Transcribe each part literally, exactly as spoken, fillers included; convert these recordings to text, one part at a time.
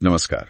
नमस्कार।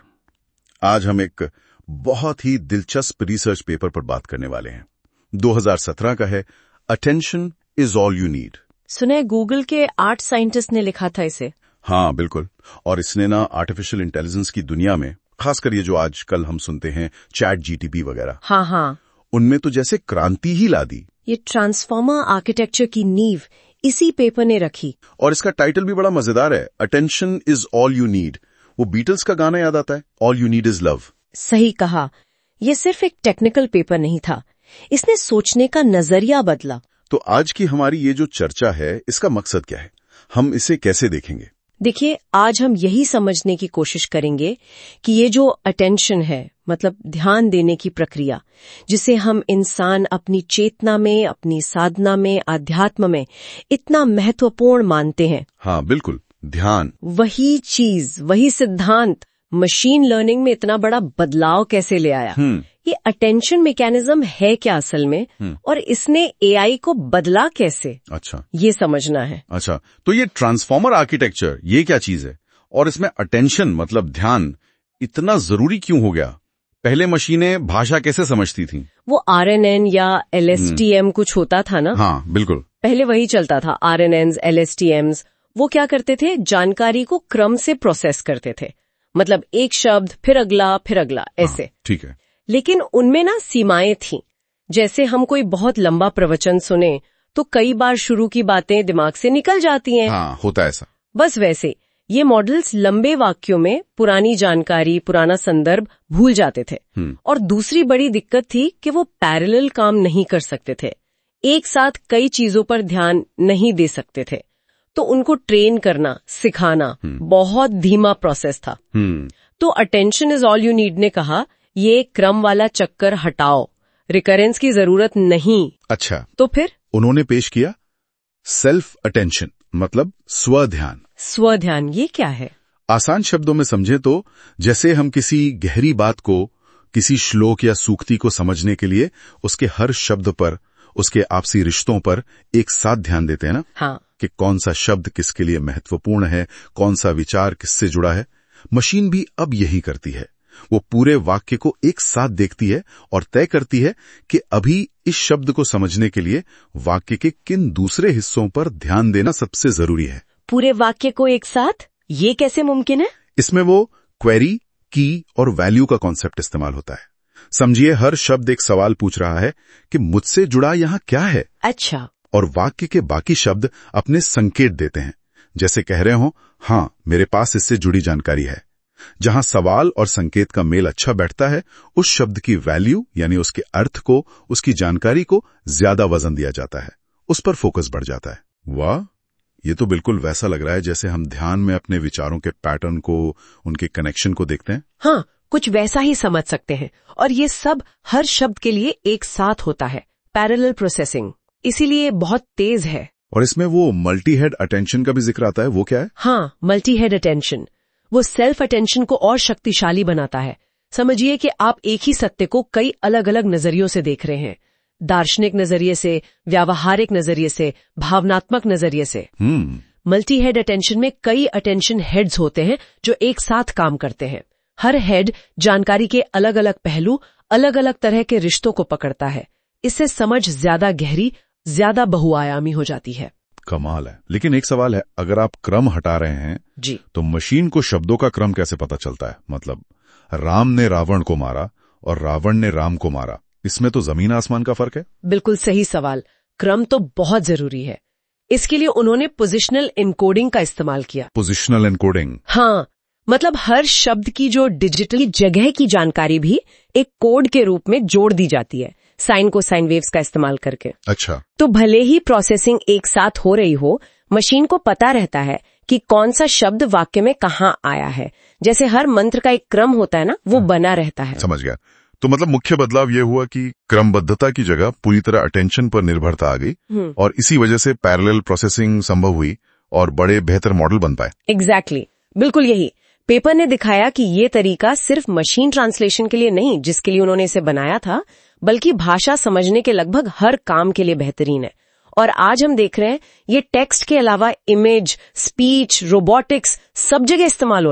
आज हम एक बहुत ही दिलचस्प रिसर्च पेपर पर बात करने वाले हैं। दो हज़ार सत्रह का है, attention is all you need. सुने गूगल के आठ साइंटिस्ट ने लिखा था इसे। हाँ बिल्कुल, और इसने ना आर्टिफिशियल इंटेलिजेंस की दुनिया में, खासकर ये जो आजकल हम सुनते हैं चैट जीटीपी वगैरह, हाँ हाँ, उनमें तो जैसे क्रांति ही ला दी। ये ट्रांसफॉर्मर आर्किटेक्चर की नींव इसी पेपर ने रखी। और इसका टाइटल भी बड़ा मजेदार है, attention is all you need. वो बीटल्स का गाना याद आता है, all you need is love. सही कहा, ये सिर्फ एक टेक्निकल पेपर नहीं था, इसने सोचने का नजरिया बदला। तो आज की हमारी ये जो चर्चा है, इसका मकसद क्या है, हम इसे कैसे देखेंगे? देखिए, आज हम यही समझने की कोशिश करेंगे कि ये जो अटेंशन है, मतलब ध्यान देने की प्रक्रिया, जिसे हम इंसान अपनी चेतना में, अपनी साधना में, आध्यात्म में इतना महत्वपूर्ण मानते हैं। हाँ बिल्कुल, ध्यान। वही चीज, वही सिद्धांत मशीन लर्निंग में इतना बड़ा बदलाव कैसे ले आया? ये अटेंशन मैकेनिज्म है क्या असल में, और इसने एआई को बदला कैसे? अच्छा, ये समझना है। अच्छा, तो ये ट्रांसफॉर्मर आर्किटेक्चर ये क्या चीज है, और इसमें अटेंशन मतलब ध्यान इतना जरूरी क्यों हो गया? पहले मशीनें भाषा कैसे समझती थीं? वो आरएनएन या एलएसटीएम कुछ होता था ना? हाँ बिल्कुल, पहले वही चलता था, आरएनएन्स, एलएसटीएम्स। वो क्या करते थे? जानकारी को क्रम से प्रोसेस करते थे, मतलब एक शब्द फिर अगला फिर अगला, ऐसे। ठीक है। लेकिन उनमें ना सीमाएं थीं। जैसे हम कोई बहुत लंबा प्रवचन सुने तो कई बार शुरू की बातें दिमाग से निकल जाती हैं। हाँ, होता है ऐसा। बस वैसे ये मॉडल्स लंबे वाक्यों में पुरानी जानकारी, पुराना संदर्भ भूल जाते थे। और दूसरी बड़ी दिक्कत थी कि वो पैरेलल काम नहीं कर सकते थे, एक साथ कई चीजों पर ध्यान नहीं दे सकते थे। तो उनको ट्रेन करना, सिखाना बहुत धीमा प्रोसेस था। तो attention is all you need ने कहा, ये क्रम वाला चक्कर हटाओ, रिकरेंस की जरूरत नहीं। अच्छा, तो फिर उन्होंने पेश किया सेल्फ अटेंशन, मतलब स्वध्यान। स्वध्यान ये क्या है? आसान शब्दों में समझे तो जैसे हम किसी गहरी बात को, किसी श्लोक या सूक्ति को समझने के लिए उसके हर शब्द पर, उसके आपसी रिश्तों पर एक साथ ध्यान देते हैं ना। हाँ, कि कौन सा शब्द किसके लिए महत्वपूर्ण है, कौन सा विचार किससे जुड़ा है। मशीन भी अब यही करती है, वो पूरे वाक्य को एक साथ देखती है और तय करती है कि अभी इस शब्द को समझने के लिए वाक्य के किन दूसरे हिस्सों पर ध्यान देना सबसे जरूरी है। पूरे वाक्य को एक साथ, ये कैसे मुमकिन है? इसमें वो क्वेरी, की और वैल्यू का कॉन्सेप्ट इस्तेमाल होता है। समझिए, हर शब्द एक सवाल पूछ रहा है कि मुझसे जुड़ा यहाँ क्या है। अच्छा। और वाक्य के बाकी शब्द अपने संकेत देते हैं, जैसे कह रहे हो, हाँ मेरे पास इससे जुड़ी जानकारी है। जहां सवाल और संकेत का मेल अच्छा बैठता है, उस शब्द की वैल्यू यानी उसके अर्थ को, उसकी जानकारी को ज्यादा वजन दिया जाता है, उस पर फोकस बढ़ जाता है। वाह, ये तो बिल्कुल वैसा लग रहा है जैसे हम ध्यान में अपने विचारों के पैटर्न को, उनके कनेक्शन को देखते हैं। हाँ, कुछ वैसा ही समझ सकते हैं। और ये सब हर शब्द के लिए एक साथ होता है, पैरेलल प्रोसेसिंग, इसीलिए बहुत तेज है। और इसमें वो मल्टी हेड अटेंशन का भी जिक्र आता है, वो क्या है? हाँ, मल्टी हेड अटेंशन वो सेल्फ अटेंशन को और शक्तिशाली बनाता है। समझिए कि आप एक ही सत्य को कई अलग अलग नजरियों से देख रहे हैं, दार्शनिक नजरिए से, व्यावहारिक नजरिए से, भावनात्मक नजरिए से। मल्टी हेड अटेंशन में कई अटेंशन हेड्स होते हैं जो एक साथ काम करते हैं। हर हेड जानकारी के अलग अलग पहलू, अलग अलग तरह के रिश्तों को पकड़ता है। इससे समझ ज्यादा गहरी, ज्यादा बहुआयामी हो जाती है। कमाल है। लेकिन एक सवाल है, अगर आप क्रम हटा रहे हैं जी, तो मशीन को शब्दों का क्रम कैसे पता चलता है? मतलब राम ने रावण को मारा और रावण ने राम को मारा, इसमें तो जमीन आसमान का फर्क है। बिल्कुल सही सवाल। क्रम तो बहुत जरूरी है। इसके लिए उन्होंने पोजिशनल एनकोडिंग का इस्तेमाल किया। Positional encoding? हाँ, मतलब हर शब्द की जो डिजिटल जगह की जानकारी भी एक कोड के रूप में जोड़ दी जाती है, साइन को साइन वेव्स का इस्तेमाल करके। अच्छा। तो भले ही प्रोसेसिंग एक साथ हो रही हो, मशीन को पता रहता है कि कौन सा शब्द वाक्य में कहाँ आया है। जैसे हर मंत्र का एक क्रम होता है ना, वो बना रहता है। समझ गया। तो मतलब मुख्य बदलाव ये हुआ कि क्रमबद्धता की जगह पूरी तरह अटेंशन पर निर्भरता आ गई, और इसी वजह से पैरेलल प्रोसेसिंग संभव हुई और बड़े बेहतर मॉडल बन पाए। एग्जैक्टली, बिल्कुल यही। पेपर ने दिखाया कि ये तरीका सिर्फ मशीन ट्रांसलेशन के लिए नहीं, जिसके लिए उन्होंने इसे बनाया था, बल्कि भाषा समझने के लगभग हर काम के लिए बेहतरीन है। और आज हम देख रहे हैं ये टेक्स्ट के अलावा इमेज, स्पीच, रोबोटिक्स सब जगह इस्तेमाल हो रहा है।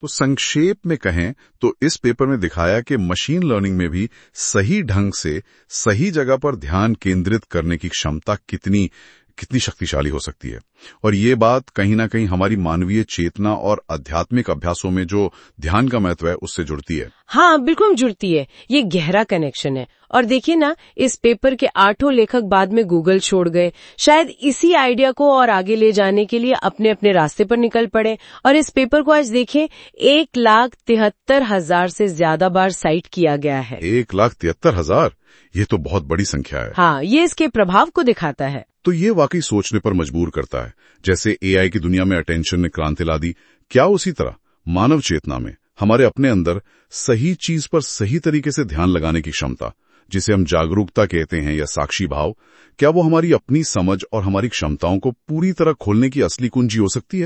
तो संक्षेप में कहें तो इस पेपर में दिखाया कि मशीन लर्निंग में भी सही ढंग से सही जगह पर ध्यान केंद्रित करने की क्षमता कितनी कितनी शक्तिशाली हो सकती है। और ये बात कहीं ना कहीं हमारी मानवीय चेतना और आध्यात्मिक अभ्यासों में जो ध्यान का महत्व है उससे जुड़ती है। हाँ, बिल्कुल जुड़ती है। ये गहरा कनेक्शन है। और देखिए ना, इस पेपर के आठों लेखक बाद में गूगल छोड़ गए, शायद इसी आइडिया को और आगे ले जाने के लिए अपने अपने रास्ते पर निकल पड़े। और इस पेपर को आज देखें, एक लाख तिहत्तर हजार से ज्यादा बार साइट किया गया है। एक लाख तिहत्तर हजार ये तो बहुत बड़ी संख्या है। हाँ, ये इसके प्रभाव को दिखाता है। तो ये वाकई सोचने पर मजबूर करता है। जैसे एआई की दुनिया में अटेंशन ने क्रांति ला दी, क्या उसी तरह मानव चेतना में हमारे अपने अंदर सही चीज पर सही तरीके से ध्यान लगाने की क्षमता, जिसे हम जागरूकता कहते हैं या साक्षी भाव, क्या वो हमारी अपनी समझ और हमारी क्षमताओं को पूरी तरह खोलने की असली कुंजी हो सकती है?